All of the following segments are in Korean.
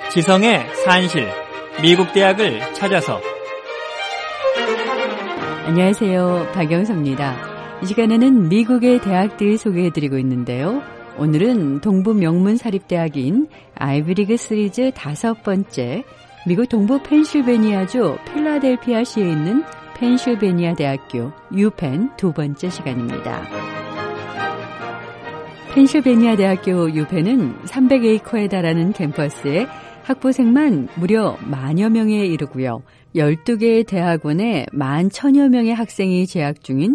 지성의 산실, 미국 대학을 찾아서. 안녕하세요. 박영서입니다. 이 시간에는 미국의 대학들 소개해드리고 있는데요. 오늘은 동부 명문 사립대학인 아이비리그 시리즈 5번째, 미국 동부 펜실베니아주 필라델피아시에 있는 펜실베니아 대학교 유펜 2번째 시간입니다. 펜실베니아 대학교 유펜은 300에이커에 달하는 캠퍼스에 학부생만 무려 10,000여 명에 이르고요. 12개의 대학원에 11,000여 명의 학생이 재학 중인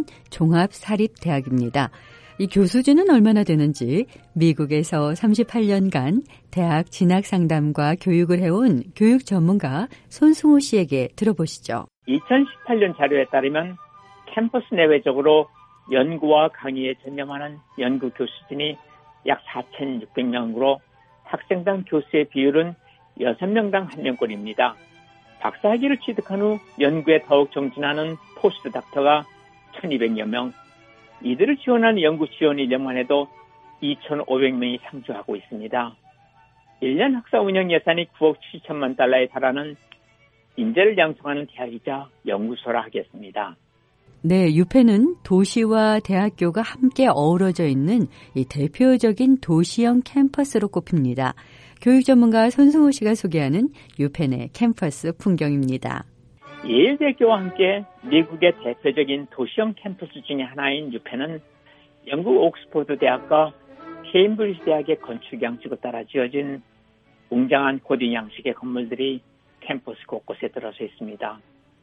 종합사립대학입니다. 이 교수진은 얼마나 되는지 미국에서 38년간 대학 진학상담과 교육을 해온 교육 전문가 손승호 씨에게 들어보시죠. 2018년 자료에 따르면 캠퍼스 내외적으로 연구와 강의에 전념하는 연구 교수진이 약 4,600명으로 학생당 교수의 비율은 6명당 1명꼴입니다. 박사학위를 취득한 후 연구에 더욱 정진하는 포스트 닥터가 1,200여 명, 이들을 지원하는 연구 지원 인력만 해도 2,500명이 상주하고 있습니다. 1년 학사 운영 예산이 9억 7천만 달러에 달하는 인재를 양성하는 대학이자 연구소라 하겠습니다. 네, 유펜은 도시와 대학교가 함께 어우러져 있는 이 대표적인 도시형 캠퍼스로 꼽힙니다. 교육 전문가 손승호 씨가 소개하는 유펜의 캠퍼스 풍경입니다. 예일대교와 함께 미국의 대표적인 도시형 캠퍼스 중에 하나인 유펜은 영국 옥스퍼드 대학과 케임브리지 대학의 건축 양식을 따라 지어진 웅장한 고딩 양식의 건물들이 캠퍼스 곳곳에 들어서 있습니다.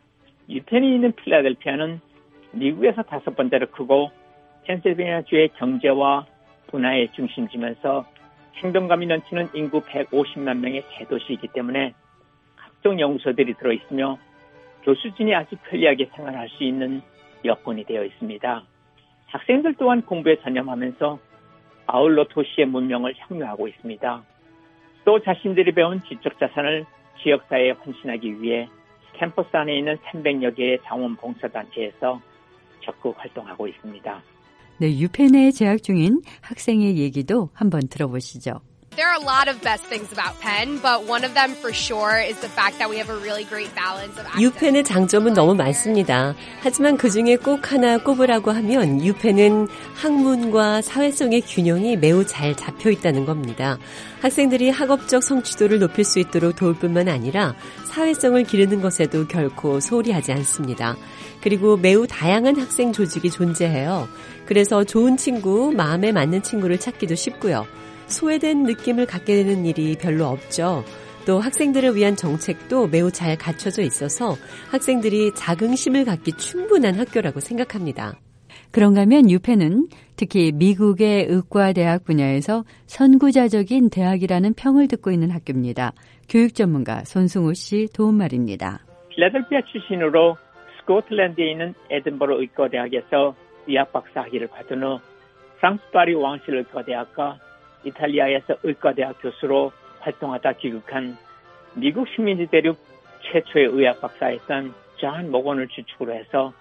유펜이 있는 필라델피아는 미국에서 5번째로 크고 펜실베니아주의 경제와 문화의 중심지면서 행동감이 넘치는 인구 150만 명의 대도시이기 때문에 각종 연구소들이 들어있으며 교수진이 아주 편리하게 생활할 수 있는 여건이 되어 있습니다. 학생들 또한 공부에 전념하면서 아울러 도시의 문명을 향유하고 있습니다. 또 자신들이 배운 지적 자산을 지역사회에 헌신하기 위해 캠퍼스 안에 있는 300여 개의 자원봉사단체에서 적극 활동하고 있습니다. 네, 유펜에 재학 중인 학생의 얘기도 한번 들어보시죠. There are a lot of best things about Penn, but one of them for sure is the fact that we have a really great balance of academic. 유펜의 장점은 너무 많습니다. 하지만 그중에 꼭 하나 꼽으라고 하면 유펜은 학문과 사회성의 균형이 매우 잘 잡혀 있다는 겁니다. 학생들이 학업적 성취도를 높일 수 있도록 도울 뿐만 아니라 사회성을 기르는 것에도 결코 소홀히 하지 않습니다. 그리고 매우 다양한 학생 조직이 존재해요. 그래서 좋은 친구, 마음에 맞는 친구를 찾기도 쉽고요. 소외된 느낌을 갖게 되는 일이 별로 없죠. 또 학생들을 위한 정책도 매우 잘 갖춰져 있어서 학생들이 자긍심을 갖기 충분한 학교라고 생각합니다. 그런가 하면 유펜은 특히 미국의 의과대학 분야에서 선구자적인 대학이라는 평을 듣고 있는 학교입니다. 교육 전문가 손승호 씨 도움말입니다. 필라델피아 출신으로 스코틀랜드에 있는 에든버러 의과대학에서 의학박사 학위를 받은 후 프랑스 파리 왕실 의과대학과 이탈리아에서 의과대학 교수로 활동하다 귀국한 미국 식민지 대륙 최초의 의학 박사였던 존 모건을 주축으로 해서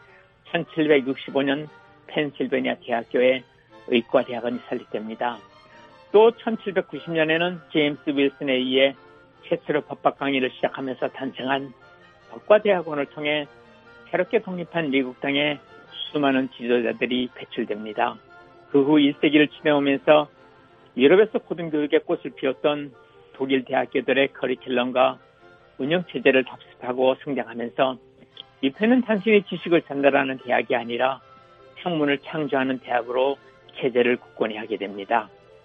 1765년 펜실베니아 대학교에 의과대학원이 설립됩니다. 또 1790년에는 제임스 윌슨에 의해 최초로 법학 강의를 시작하면서 탄생한 법과대학원을 통해 새롭게 독립한 미국 땅에 수많은 지도자들이 배출됩니다. 그 후 1세기를 지내오면서 유럽에서 고등교육의 꽃을 피웠던 독일 대학교들의 커리큘럼과 운영체제를 답습하고 성장하면서 유펜은 단순히 지식을 전달하는 대학이 아니라 학문을 창조하는 대학으로 체제를 굳건히 하게 됩니다.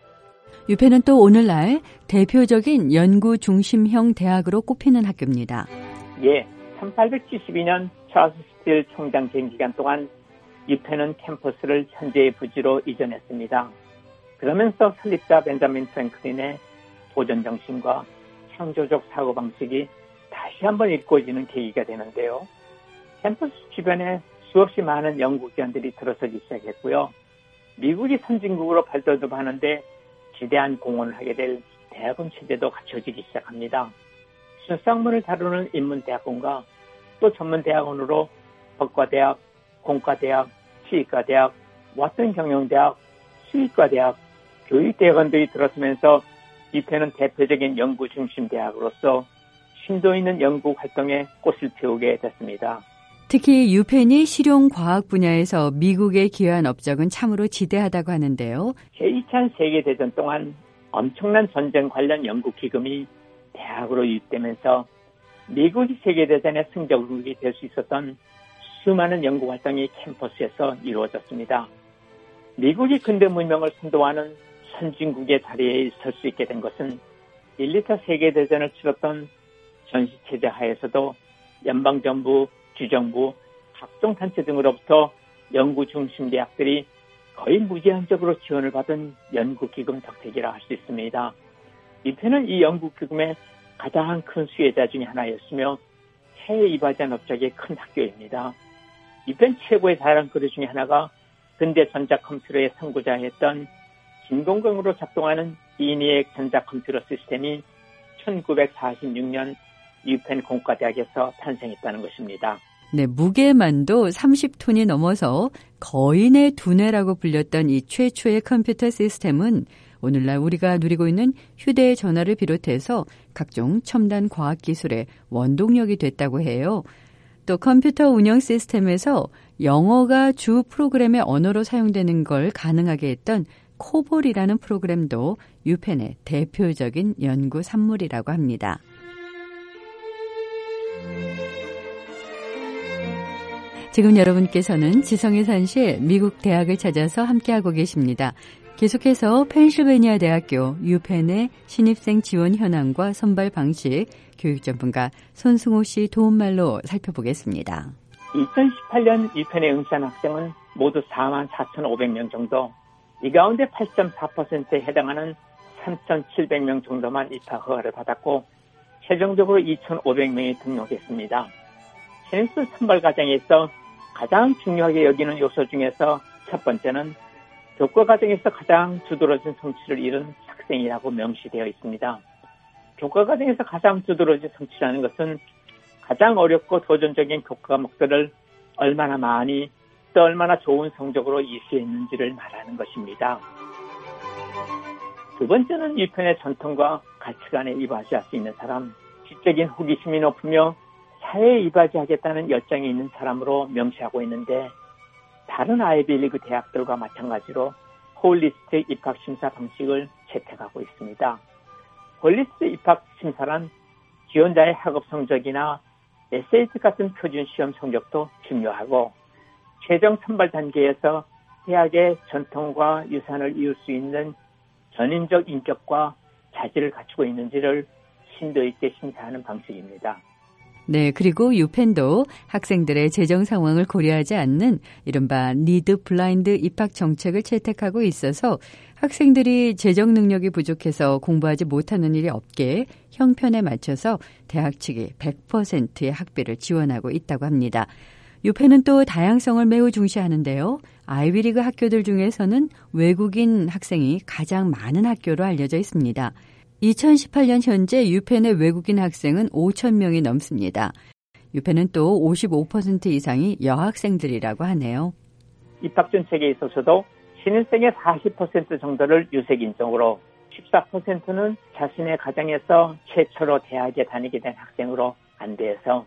유펜은 또 오늘날 대표적인 연구 중심형 대학으로 꼽히는 학교입니다. 예, 1872년 찰스 스틸 총장 재임 기간 동안 유펜은 캠퍼스를 현재의 부지로 이전했습니다. 그러면서 설립자 벤자민 프랭클린의 도전 정신과 창조적 사고방식이 다시 한번 일궈지는 계기가 되는데요. 캠퍼스 주변에 수없이 많은 연구기관들이 들어서기 시작했고요. 미국이 선진국으로 발돋움 하는데 지대한 공헌을 하게 될 대학원 체제도 갖춰지기 시작합니다. 순수학문을 다루는 인문대학원과 또 전문대학원으로 법과대학, 공과대학, 치과대학, 왓슨 경영대학, 수의과대학, 교육대학원들이 들어서면서 유펜은 대표적인 연구 중심 대학으로서 심도 있는 연구 활동에 꽃을 피우게 됐습니다. 특히 유펜이 실용과학 분야에서 미국에 기여한 업적은 참으로 지대하다고 하는데요. 제2차 세계대전 동안 엄청난 전쟁 관련 연구 기금이 대학으로 유입되면서 미국이 세계대전의 승전국이 될 수 있었던 수많은 연구 활동이 캠퍼스에서 이루어졌습니다. 미국이 근대 문명을 선도하는 선진국의 자리에 설 수 있게 된 것은 1, 2차 세계대전을 치렀던 전시체제 하에서도 연방정부, 주정부, 각종 단체 등으로부터 연구 중심 대학들이 거의 무제한적으로 지원을 받은 연구기금 덕택이라 할 수 있습니다. 유펜은 이 연구기금의 가장 큰 수혜자 중에 하나였으며 해외 이바지한 업적의 큰 학교입니다. 유펜 최고의 자랑거리 중에 하나가 근대 전자컴퓨터의 선구자였던 진공관으로 작동하는 이니액 전자컴퓨터 시스템이 1946년 유펜 공과대학에서 탄생했다는 것입니다. 네, 무게만도 30톤이 넘어서 거인의 두뇌라고 불렸던 이 최초의 컴퓨터 시스템은 오늘날 우리가 누리고 있는 휴대전화를 비롯해서 각종 첨단 과학기술의 원동력이 됐다고 해요. 또 컴퓨터 운영 시스템에서 영어가 주 프로그램의 언어로 사용되는 걸 가능하게 했던 코볼이라는 프로그램도 유펜의 대표적인 연구 산물이라고 합니다. 지금 여러분께서는 지성의 산실 미국 대학을 찾아서 함께하고 계십니다. 계속해서 펜실베니아 대학교 유펜의 신입생 지원 현황과 선발 방식 교육 전문가 손승호 씨 도움말로 살펴보겠습니다. 2018년 유펜에 응시한 학생은 모두 44,500명 정도, 이 가운데 8.4%에 해당하는 3,700명 정도만 입학 허가를 받았고 최종적으로 2,500명이 등록했습니다. 신입생 선발 과정에서 가장 중요하게 여기는 요소 중에서 첫 번째는 교과 과정에서 가장 두드러진 성취를 이룬 학생이라고 명시되어 있습니다. 교과 과정에서 가장 두드러진 성취라는 것은 가장 어렵고 도전적인 교과 과목들을 얼마나 많이 또 얼마나 좋은 성적으로 이수했는지를 말하는 것입니다. 두 번째는 유펜의 전통과 가치관에 이바지할 수 있는 사람, 지적인 호기심이 높으며 사회에 이바지하겠다는 열정이 있는 사람으로 명시하고 있는데 다른 아이비리그 대학들과 마찬가지로 홀리스틱 입학 심사 방식을 채택하고 있습니다. 홀리스틱 입학 심사란 지원자의 학업 성적이나 SAT 같은 표준 시험 성적도 중요하고 최종 선발 단계에서 대학의 전통과 유산을 이을 수 있는 전인적 인격과 자질을 갖추고 있는지를 심도 있게 심사하는 방식입니다. 네, 그리고 유펜도 학생들의 재정 상황을 고려하지 않는 이른바 니드 블라인드 입학 정책을 채택하고 있어서 학생들이 재정 능력이 부족해서 공부하지 못하는 일이 없게 형편에 맞춰서 대학 측이 100%의 학비를 지원하고 있다고 합니다. 유펜은 또 다양성을 매우 중시하는데요. 아이비리그 학교들 중에서는 외국인 학생이 가장 많은 학교로 알려져 있습니다. 2018년 현재 유펜의 외국인 학생은 5,000명이 넘습니다. 유펜은 또 55% 이상이 여학생들이라고 하네요. 입학 정책에 있어서도 신입생의 40% 정도를 유색 인종으로 14%는 자신의 가정에서 최초로 대학에 다니게 된 학생으로 안대해서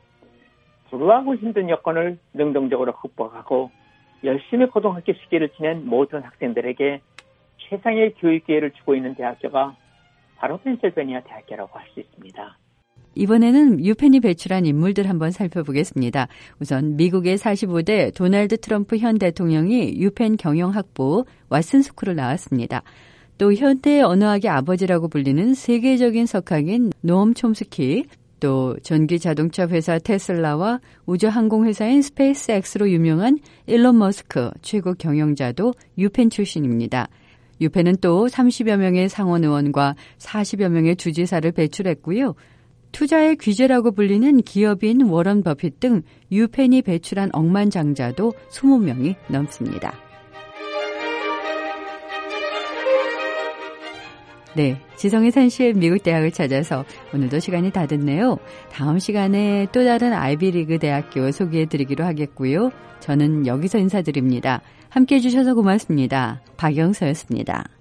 불우하고 힘든 여건을 능동적으로 극복하고 열심히 고등학교 시기를 지낸 모든 학생들에게 최상의 교육 기회를 주고 있는 대학교가 바로 펜실베니아 대학교라고 할 수 있습니다. 이번에는 유펜이 배출한 인물들 한번 살펴보겠습니다. 우선 미국의 45대 도널드 트럼프 현 대통령이 유펜 경영학부 왓슨 스쿨을 나왔습니다. 또 현대 언어학의 아버지라고 불리는 세계적인 석학인 노엄 촘스키, 또 전기 자동차 회사 테슬라와 우주항공회사인 스페이스X로 유명한 일론 머스크 최고 경영자도 유펜 출신입니다. 유펜은 또 30여 명의 상원 의원과 40여 명의 주지사를 배출했고요. 투자의 귀재라고 불리는 기업인 워런 버핏 등 유펜이 배출한 억만장자도 20명이 넘습니다. 네, 지성의 산실 미국 대학을 찾아서 오늘도 시간이 다 됐네요. 다음 시간에 또 다른 아이비리그 대학교 소개해드리기로 하겠고요. 저는 여기서 인사드립니다. 함께해 주셔서 고맙습니다. 박영서였습니다.